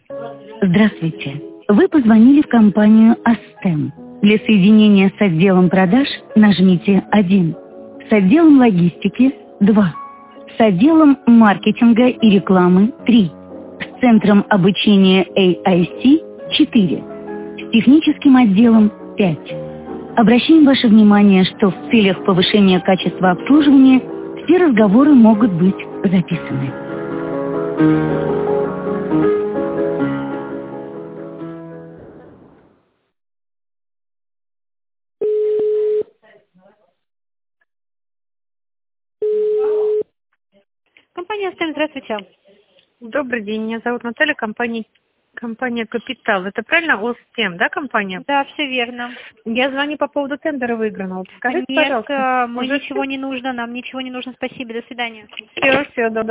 Здравствуйте. Вы позвонили в компанию Астем. Для соединения с отделом продаж нажмите 1. С отделом логистики 2. С отделом маркетинга и рекламы 3. С центром обучения AIC 4. С техническим отделом 5. Обращаем ваше внимание, что в целях повышения качества обслуживания все разговоры могут быть записаны. Компания «Астем», здравствуйте. Добрый день, меня зовут Наталья, компания «Капитал». Это правильно ОСТЕМ, да, компания? Да, все верно. Я звоню по поводу тендера выигранного. Скажите, Нет, пожалуйста. ничего не нужно, нам ничего не нужно, спасибо, до свидания. Все, до